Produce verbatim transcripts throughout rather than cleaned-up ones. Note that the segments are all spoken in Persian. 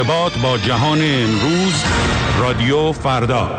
ارتباط با جهان امروز، رادیو فردا.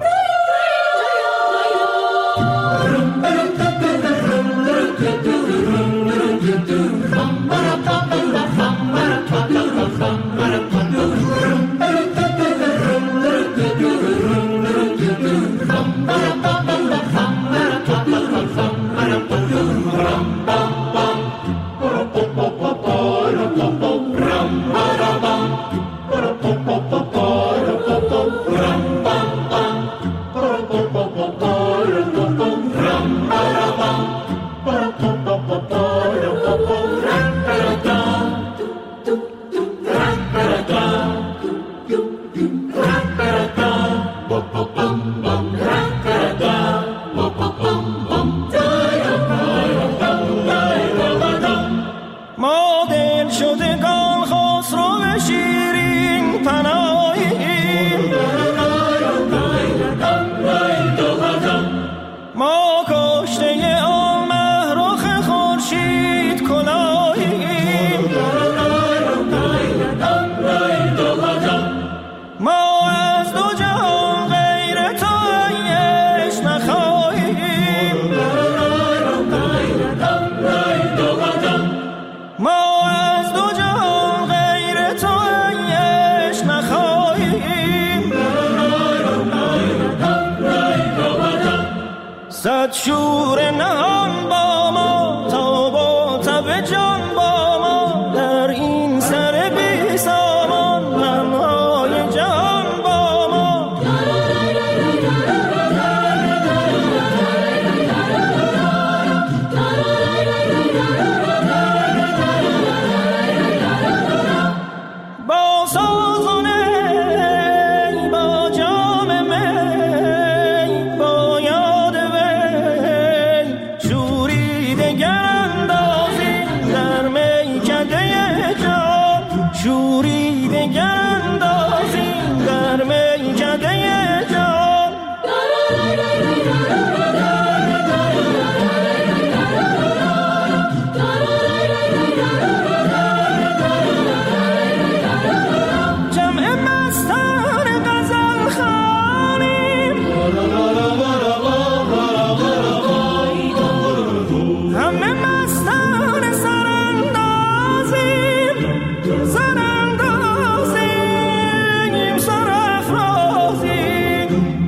صد شور نهان با ما تا با تب جان با ما در این سر بی سامان غمهای جهان با ما با سازونه با جام می با یاد وی شوریده گراندازی در میکده جان شوریده گراندازی در میکده جان جمع مستان غزل خوانیم همه مستان سراندازیم سراندازیم سرافرازیم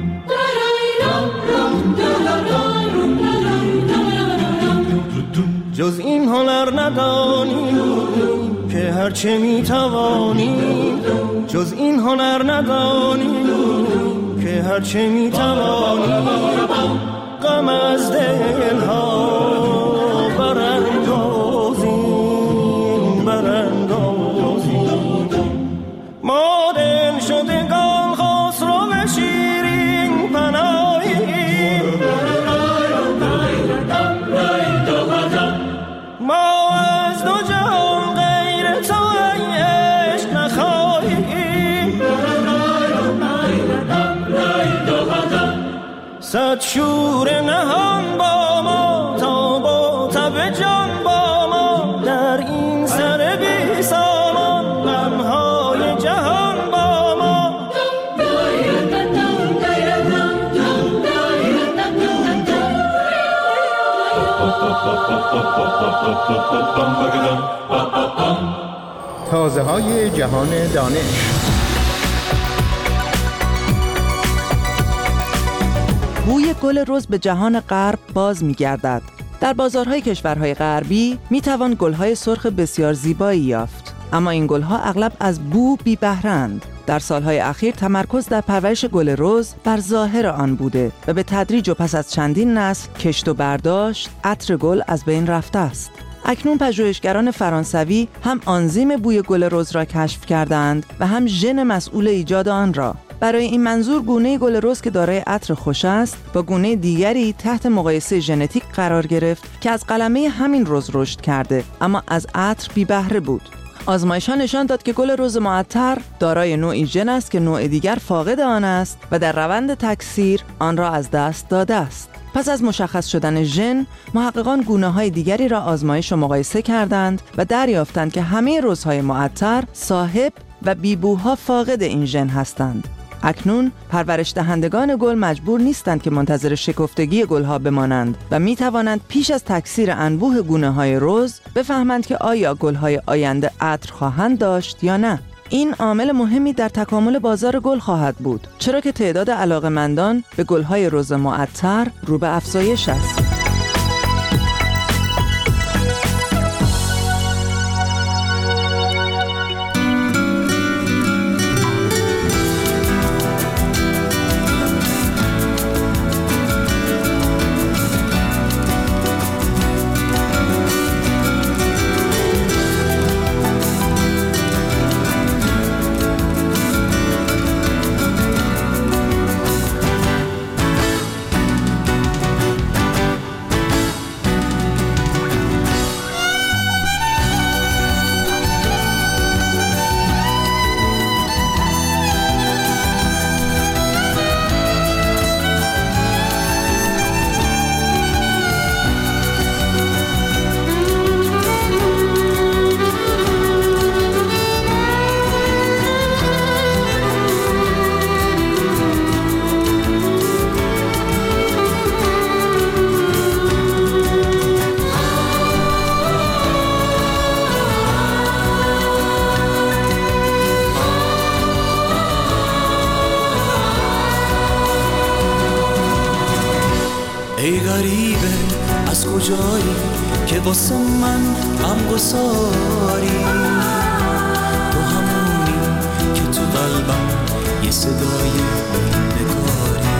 جز این هنر ندانیم که هرچه میتوانیم جز این هنر ندانیم که هرچه میتوانیم غم از دلها براندازیم براندازیم ما دل شدگان خسرو شیرین پناهیم ما از دو جهان غیر تو ای عشق نخواهیم صد شور نهان با ما تا با تب جان با ما در این سر بی سامان غمهای جهان با ما تازه های جهان دانش. بوی گل رز به جهان غرب باز می‌گردد. در بازارهای کشورهای غربی می‌توان گل‌های سرخ بسیار زیبایی یافت، اما این گل‌ها اغلب از بو بی بهره‌اند. در سالهای اخیر تمرکز در پرورش گل رز بر ظاهر آن بوده و به تدریج و پس از چندین نسل کشت و برداشت عطر گل از بین رفته است. اکنون پژوهشگران فرانسوی هم آنزیم بوی گل رز را کشف کردند و هم ژن مسئول ایجاد آن را. برای این منظور گونه گل رز که دارای عطر خوش است با گونه دیگری تحت مقایسه ژنتیک قرار گرفت که از قلمه همین رز رشد کرده اما از عطر بی بهره بود. آزمایش‌ها نشان داد که گل رز معطر دارای نوعی ژن است که نوع دیگر فاقد آن است و در روند تکثیر آن را از دست داده است. پس از مشخص شدن ژن، محققان گونه‌های دیگری را آزمایش و مقایسه کردند و دریافتند که همه رزهای معطر صاحب و بیبوها فاقد این ژن هستند. اکنون پرورش دهندگان گل مجبور نیستند که منتظر شکفتگی گلها بمانند و می توانند پیش از تکثیر انبوه گونه های رز بفهمند که آیا گلهای آینده عطر خواهند داشت یا نه. این عامل مهمی در تکامل بازار گل خواهد بود، چرا که تعداد علاقه‌مندان به گلهای رز معطر رو به افزایش است. ای غریبه از کجایی که واسه من غم گساری، تو همونی که تو قلبم یه صدای نگاری.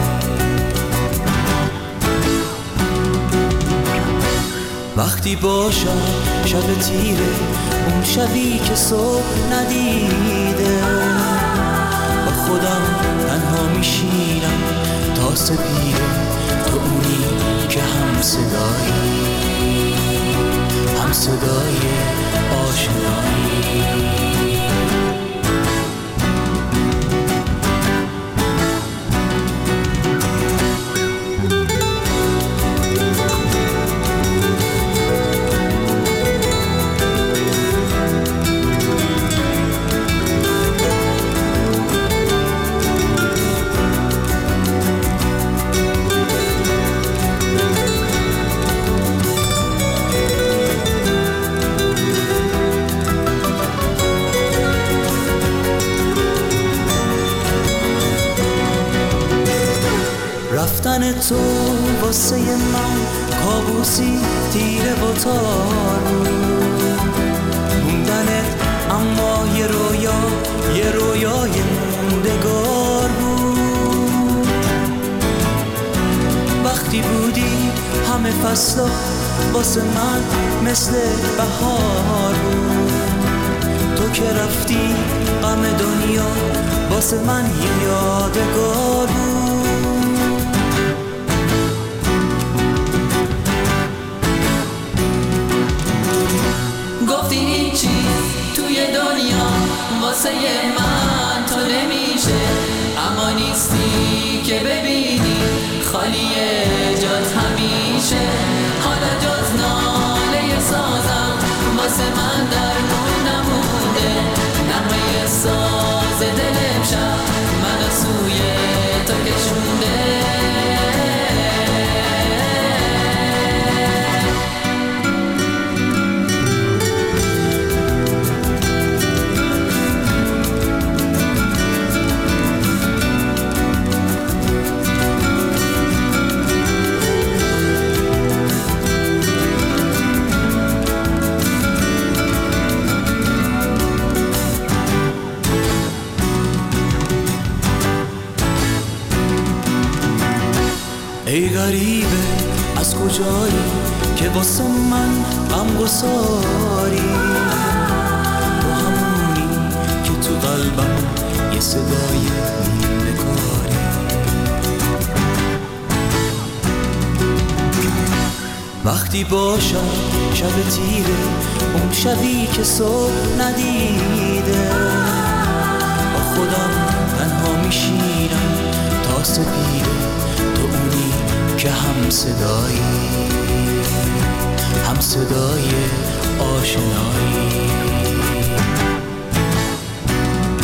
وقتی باشم شب تیره، اون شبی که صبح ندیده، با خودم تنها میشینم تا سپیده، تو اونی که هم صدایی، هم صدای آشنایی. رفتن تو واسه من کابوسی تیره و تار بود، موندنت اما یه رویا، یه رویای موندگار بود. وقتی بودی همه فصلا واسه من مثل بهار بود، تو که رفتی غم دنیا واسه من یه یادگار بود. گفتی هیچی توی دنیا واسه من تو نمیشه، اما نیستی که ببینی خالیه جات همیشه. حالا جز ناله سازم واسه من درمون نمونده، نغمه ساز دلم شب منو سوی تو کشونده. ای غریبه از کجایی که واسه من غم گساری، تو همونی که تو قلبم یه صدای نگاری. وقتی باشم شب تیره، اون شبی که صبح ندیده، با خودم تنها میشینم تا سپیده، تو اونی که هم صدایی، هم صدای آشنایی.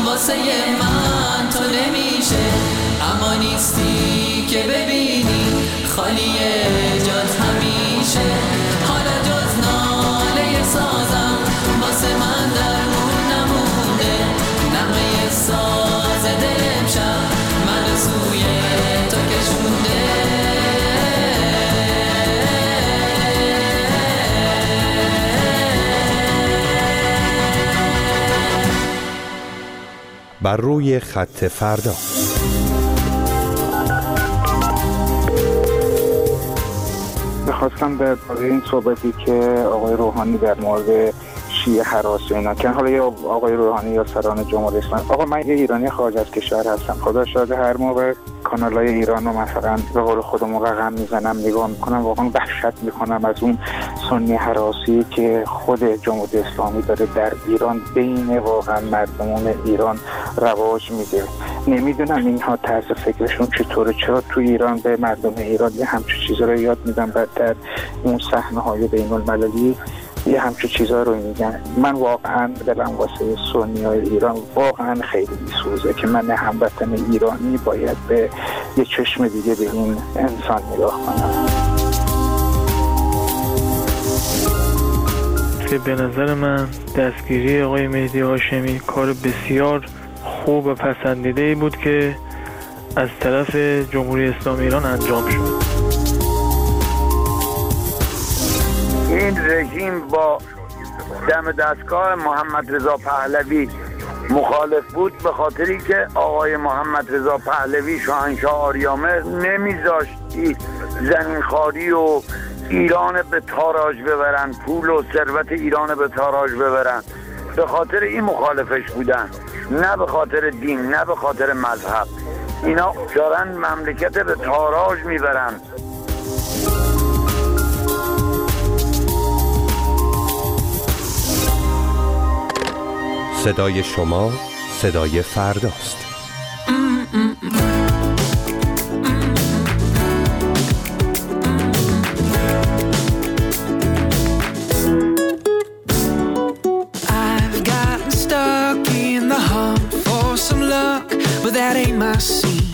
واسه من تو نمیشه، اما نیستی که ببینی خالیه جات همیشه. حالا جز ناله سازم واسه من درمون نمونده، نغمه ساز دل امشب من سوی تو کشونده. بر روی خط فردا. خواستم در باره این صحبتی که آقای روحانی در مورد شیعه هراس و اینا که حالا یا آقای روحانی یا سران جمهوری اسلامی، آقا من یه ایرانی خارج از کشور هستم، خدا شاهد هر موقع کانالای ایران رو مثلا به قول خودمون رقم میزنم نگاه میکنم، واقعا وحشت میکنم از اون سنی هراسی که خود جمهوری اسلامی داره در ایران بین واقعا مردمان ایران رواج میده. نمیدونم اینها طرز فکرشون چطوره، چرا تو ایران به مردم ایران یه همچین چیزا رو یاد میدن، بعدتر اون صحنه‌های بین‌المللی یه همچین چیزا رو میگن. من واقعا دلم واسه سنیای ایران واقعا خیلی میسوزه که من هموطن ایرانی باید به یه چشم دیگه به این انسان نگاه کنم. که به نظر من دستگیری آقای مهدی هاشمی کار بسیار خوب و پسندیده‌ای بود که از طرف جمهوری اسلامی ایران انجام شد. این رژیم با دم دستگاه محمد رضا پهلوی مخالف بود به خاطری که آقای محمد رضا پهلوی شاهنشاه آریامهر نمیذاشتی زمینخواری و ایران به تاراج ببرن، پول و ثروت ایران به تاراج ببرن. به خاطر این مخالفش بودن، نه به خاطر دین، نه به خاطر مذهب. اینا دارن مملکت به تاراج میبرن. صدای شما صدای فرداست. I've gotten stuck in the hunt for some luck, but that ain't my scene.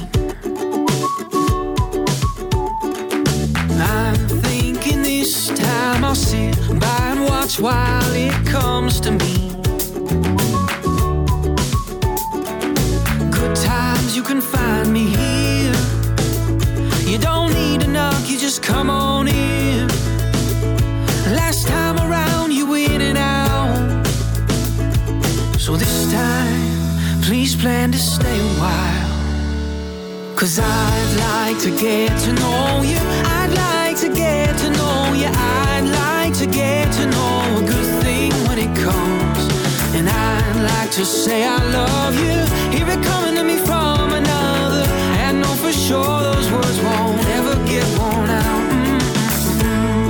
I'm thinking this time I'll sit by and watch while it comes to me. You can find me here. You don't need to knock, you just come on in. Last time around you were in and out, so this time please plan to stay a while. Cause I'd like to get to know you, I'd like to get to know you, I'd like to get to know a good thing when it comes. And I'd like to say I love you, hear it coming to me from another, and know for sure those words won't ever get worn out. Mm-hmm.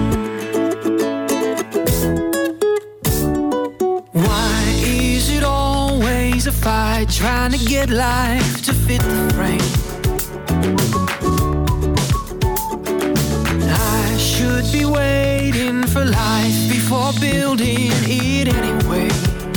Why is it always a fight trying to get life to fit the frame? I should be waiting for life before building it anyway.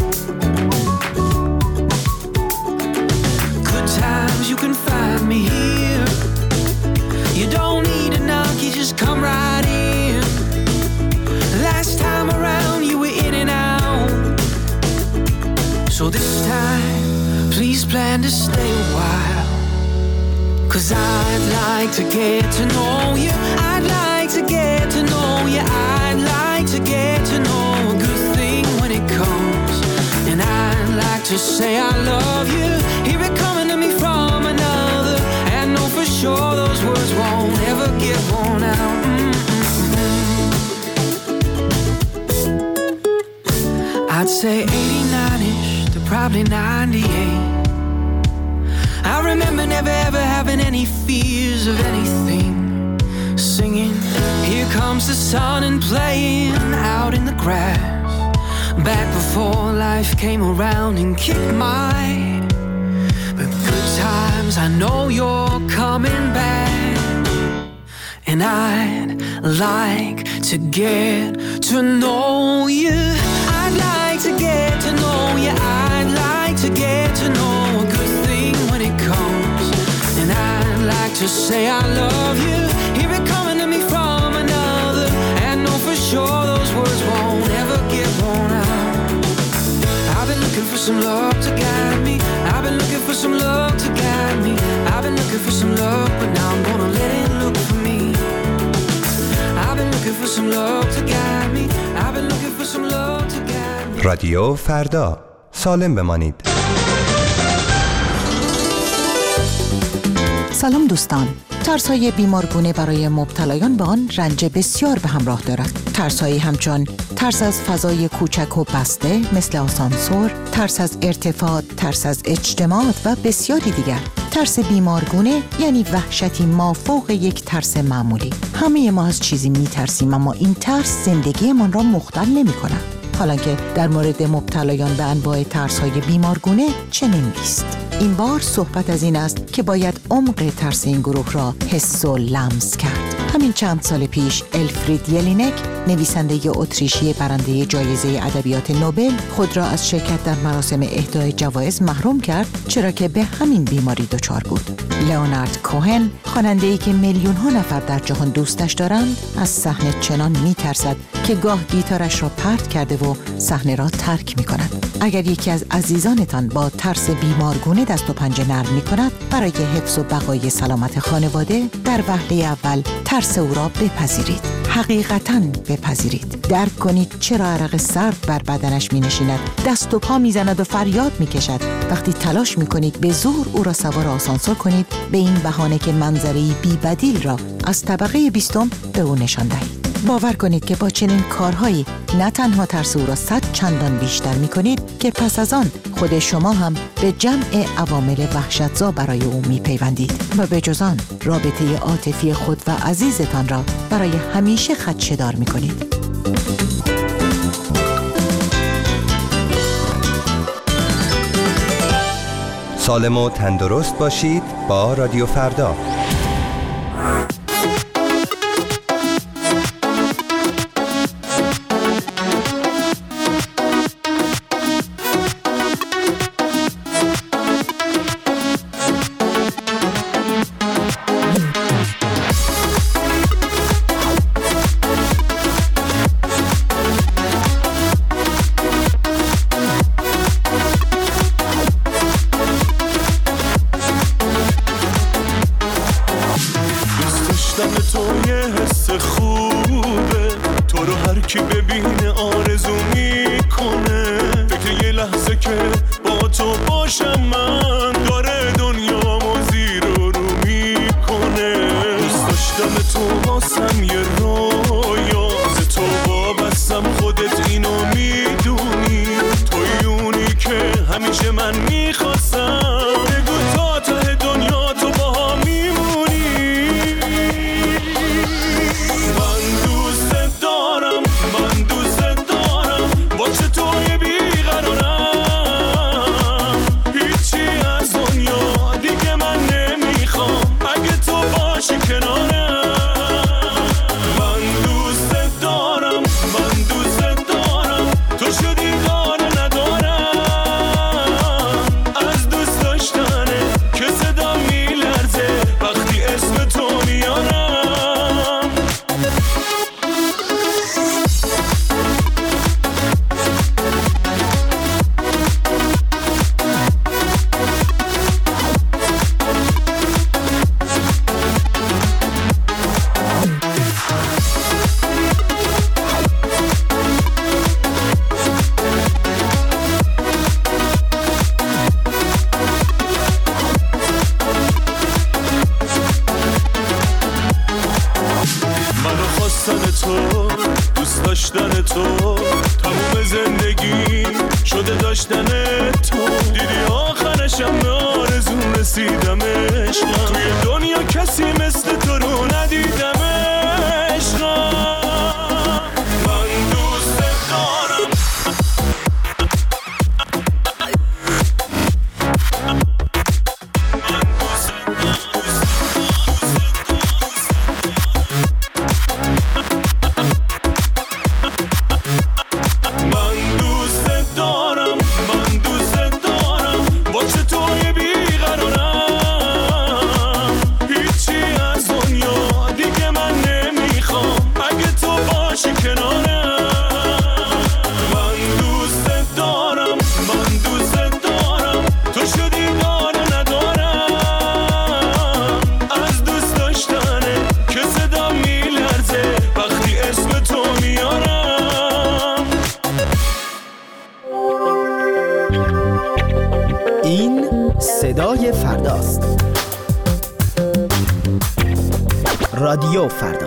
You can find me here. You don't need a knock, you just come right in. Last time around you were in and out, so this time please plan to stay a while. Cause I'd like to get to know you, I'd like to get to know you, I'd like to get to know a good thing when it comes. And I'd like to say I love you, hear it coming to me from another, and know for sure those words won't ever get worn out. Mm-hmm. I'd say eighty-nine-ish to probably ninety-eight. I remember never ever having any fears of anything. Singing, here comes the sun, and playing out in the grass. Back before life came around and kicked my but good times, I know you're coming back. And I'd like to get to know you, I'd like to get to know you, I'd like to get to know to say I love you. Hear it coming to me from another, and know for sure those words won't ever get worn out. I've been looking for some love to guide me. I've been looking for some love to guide me. I've been looking for some love, but now I'm gonna let it look for me. I've been looking for some love to guide me. I've been looking for some love to guide me. رادیو فردا، سالم بمانید. سلام دوستان. ترس‌های بیمارگونه برای مبتلایان به آن رنج بسیار به همراه دارد. ترس‌هایی همچون ترس از فضای کوچک و بسته مثل آسانسور، ترس از ارتفاع، ترس از اجتماع و بسیاری دیگر. ترس بیمارگونه یعنی وحشتی مافوق یک ترس معمولی. همه ما از چیزی می‌ترسیم، اما این ترس زندگیمان را مختل نمی‌کند. حالانکه در مورد مبتلایان به انواع ترس‌های بیمارگونه چنین نیست. این بار صحبت از این است که باید عمق ترس این گروه را حس و لمس کرد. همین چند سال پیش الفرید یلینک، نویسنده اتریشی برنده جایزه ادبیات نوبل، خود را از شرکت در مراسم اهدای جوایز محروم کرد، چرا که به همین بیماری دچار بود. لئونارد کوهن، خواننده‌ای که میلیون‌ها نفر در جهان دوستش دارند، از صحنه چنان می‌ترسد که گاه گیتارش را پرت کرده و صحنه را ترک می‌کند. اگر یکی از عزیزانتان با ترس بیمارگونه دست و پنجه نرم می‌کند، برای حفظ و بقای سلامت خانواده در وهله اول ترس او را بپذیرید. حقیقتاً بپذیرید. درک کنید چرا عرق سرد بر بدنش می‌نشیند، دست و پا می‌زند و فریاد می‌کشد وقتی تلاش می‌کنید به زور او را سوار آسانسور کنید، به این بهانه که منظره‌ای بی‌بدیل را از طبقه بیستم به او نشان دهید. باور کنید که با چنین کارهایی نه تنها ترس او را صد چندان بیشتر می‌کنید که پس از آن خود شما هم به جمع عوامل وحشتزا برای او می‌پیوندید و به جز آن رابطه عاطفی خود و عزیزتان را برای همیشه خدشه‌دار می‌کنید. سالم و تندرست باشید با رادیو فردا. با چه توی باشی کنارم. من دوست دارم، من دوست دارم، تو شدی دارم ندارم. از دوست داشتنه که صدا میلرزه وقتی اسم تو میارم. این صدای فرداست. رادیو فردا.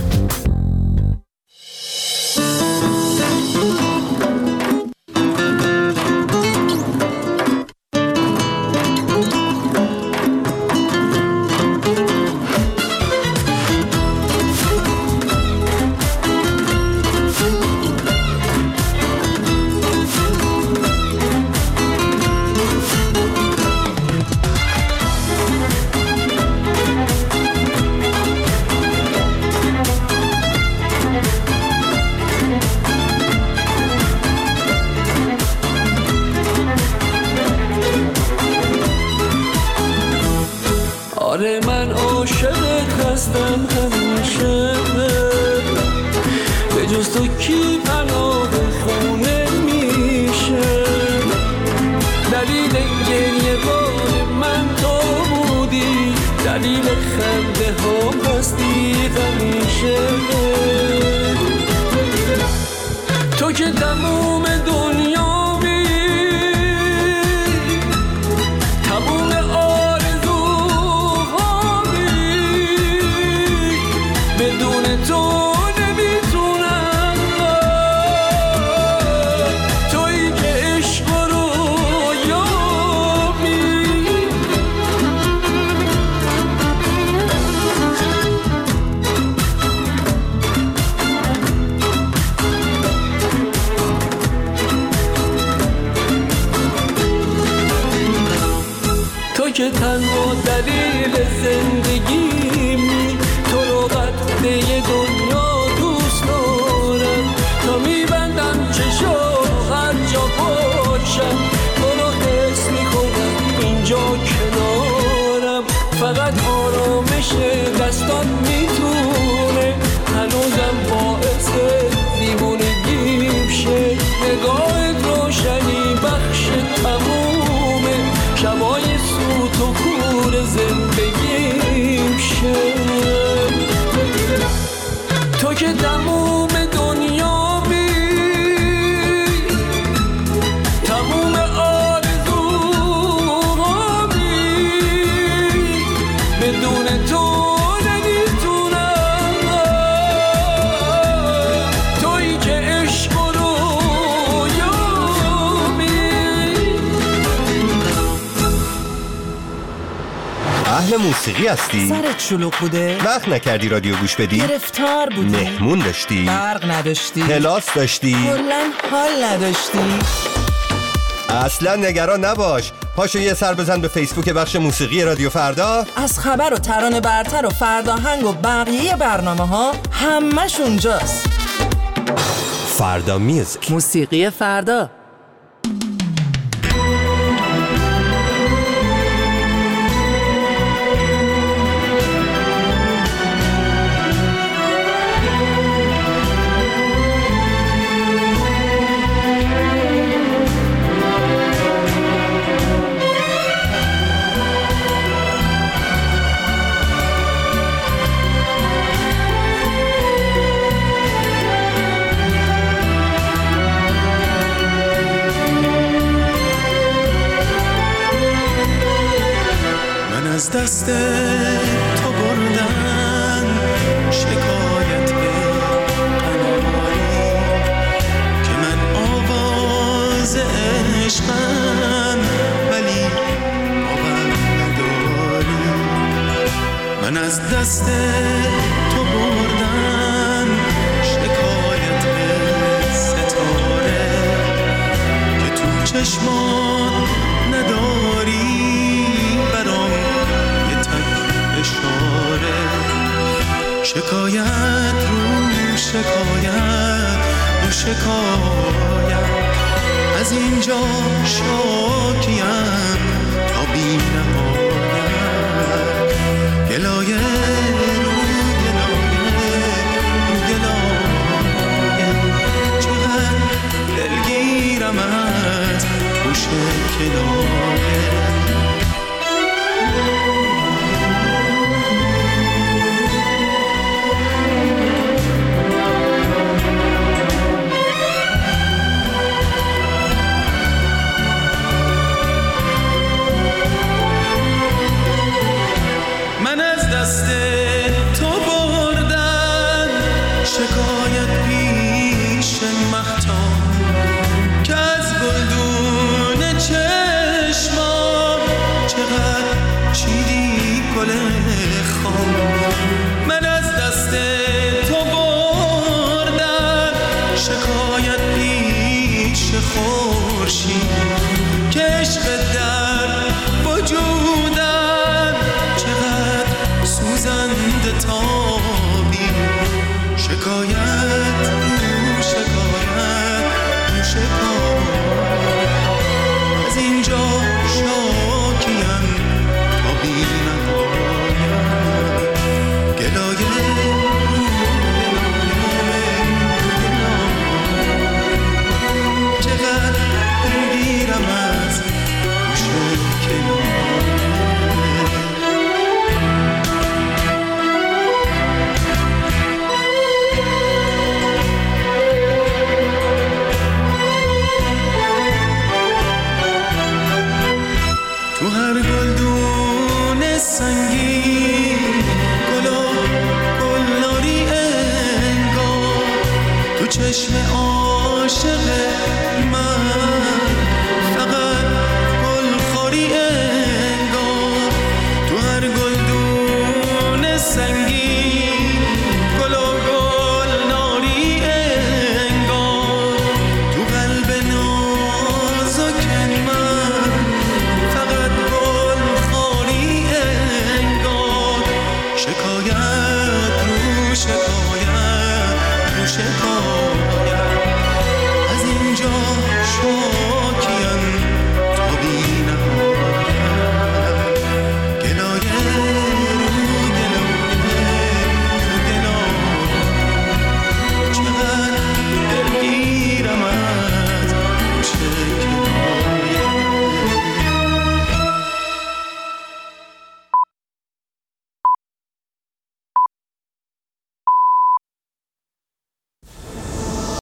آره من عاشقت هستم همیشه، به جز تو کی پناه خونه میشه. دلیل گریه بار من تو بودی، دلیل خنده ها هستی همیشه. تو که تموم دنیا می تموم بدون تو نمیتونم. تویی که عشق رو یابی، تو که تنها دلیل زندگیمی، تو رو قدره دنیا دوست دارم. تا میبندم چشم هر جا باشم، تو رو حس میکنم اینجا کنارم. فقط آرامش دستان میتونه هنوزم باعث دیوونگیم شه. نگاهت روشنی بخش تمومه، شبای سوت و کور زندگیم شه. تو که تموم دنیا بی تموم آرزوها بی، بدون تو نمیتونم. تویی که عشق رو یابی. اهل موسیقی هستی؟ سرت شلوغ بوده؟ وقت نکردی رادیو گوش بدی؟ گرفتار بودی؟ مهمون داشتی؟ برق نداشتی؟ کلاس داشتی؟ کلاً حال نداشتی؟ اصلا نگران نباش، پاشو یه سر بزن به فیسبوک بخش موسیقی رادیو فردا. از خبر و ترانه برتر و فرداهنگ و بقیه برنامه ها همش اونجاست. فردا میوزیک، موسیقی فردا. از دست تو بردن شکایت قناری، که من آواز عشقم ولی باور نداری. من از دست تو بردن شکایت ستاره، که تو چشمان نداری برام اشاره. شکایت رو شکایت رو شکایت، از اینجا شاکیم تا بی نهایت. گلایه رو گلایه رو گلایه، شکایت پیش خورشید که عشق در وجودم چقدر سوزنده تابی شکایت رو شکایت رو شکایت از اینجا شاکیم تا بی نهایت گلایه چشم عاشق من